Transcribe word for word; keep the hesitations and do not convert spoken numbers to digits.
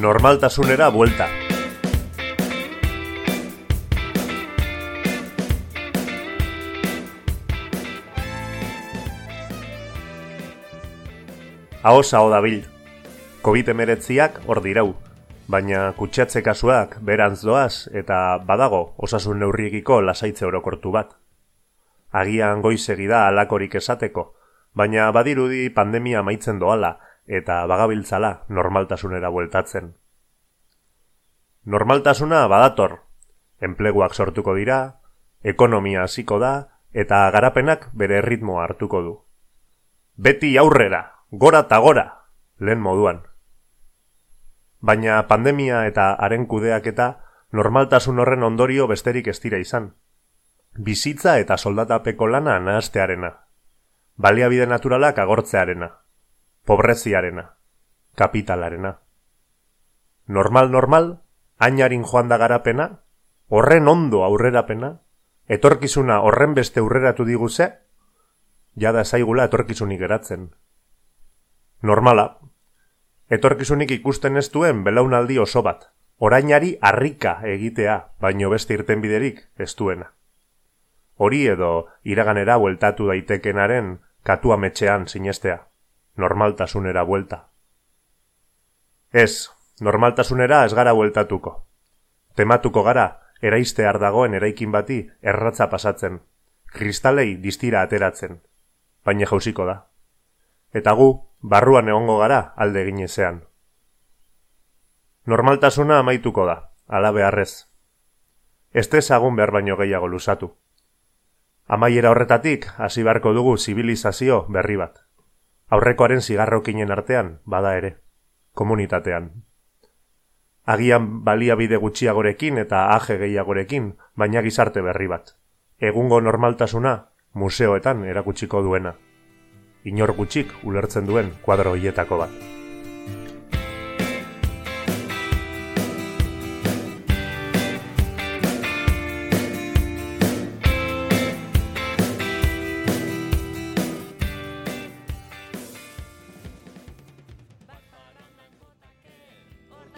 Normaltasunera buelta. Ahoz aho dabil. covid hemeretziak hor dirau, baina kutsatze kasuak berantz doaz eta badago osasun neurriekiko lasaitze orokortu bat. Agian goizegi da halakorik esateko, baina badirudi pandemia amaitzen doala eta bagabiltzala normaltasunera bueltatzen. Normaltasuna badator, enpleguak sortuko dira, ekonomia hasiko da eta garapenak bere erritmoa hartuko du. Beti aurrera! Gora ta gora, lehen moduan. Baina pandemia eta haren kudeaketa normaltasun horren ondorio besterik ez dira izan. Bizitza eta soldatapeko lana nahastearena. Baliabide naturalak agortzearena. Pobreziarena. Kapitalarena. Normal-normal, ainarin joan da garapena, horren ondo aurrerapena, etorkizuna horren beste aurreratu diguze, jada zaigula etorkizunik geratzen. Normala, etorkizunik ikusten ez duen belaunaldi oso bat, orainari harrika egitea, baino beste irtenbiderik ez duena. Hori edo iraganera bueltatu daitekenaren katuametxean sinestea, normaltasunera buelta. Ez, normaltasunera ez gara bueltatuko. Tematuko gara, eraiztear dagoen eraikin bati erratza pasatzen, kristalei distira ateratzen, baina jausiko da. Eta gu, barruan egongo gara alde eginezean. Normaltasuna amaituko da, ala beharrez. Ez dezagun behar baino gehiago luzatu. Amaiera horretatik, hasi beharko dugu zibilizazio berri bat. Aurrekoaren zigarrokinen artean, bada ere, komunitatean. Agian baliabide gutxiagorekin eta aje gehiagorekin, baina gizarte berri bat. Egungo normaltasuna, museoetan erakutsiko duena. Inor gutxik ulertzen duen kuadro hietako bat.